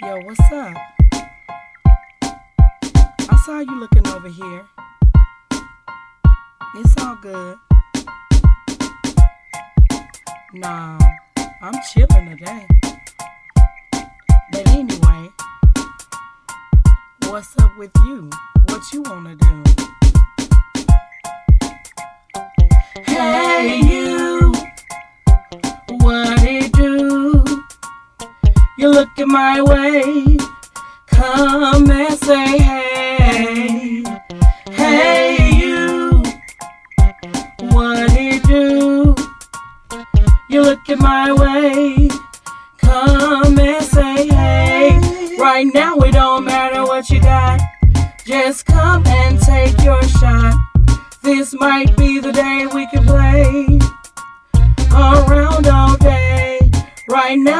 Yo, what's up? I saw you looking over here. It's all good. Nah, I'm chilling today. But anyway, what's up with you? What you wanna do? Hey you, what it do? You looking my way, come and say hey. Hey you, what it do? You looking my way, come and say hey. Right now it don't matter what you got, just come and take your shot. This might be the day we can play around all day. Right now